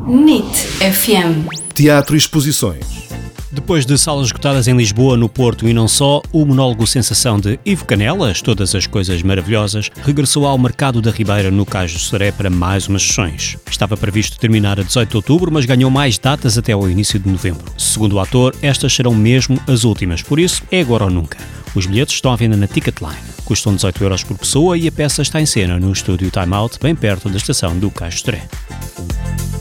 NIT FM. Teatro e exposições. Depois de salas esgotadas em Lisboa, no Porto e não só, o monólogo Sensação de Ivo Canelas, Todas as Coisas Maravilhosas, regressou ao Mercado da Ribeira, no Cais do Sodré, para mais umas sessões. Estava previsto terminar a 18 de outubro, mas ganhou mais datas até ao início de novembro. Segundo o ator, estas serão mesmo as últimas, por isso é agora ou nunca. Os bilhetes estão à venda na Ticketline. Custam 18 € por pessoa e a peça está em cena no estúdio Time Out, bem perto da estação do Cais do Sodré.